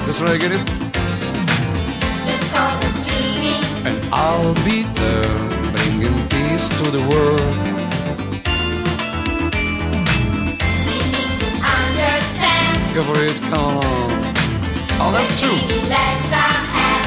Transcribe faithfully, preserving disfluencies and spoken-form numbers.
Listen to it again. Just call the genie. And I'll be there, bringing peace to the world. We need to understand. Go for it, come on. Oh, that's true. Let's our hands.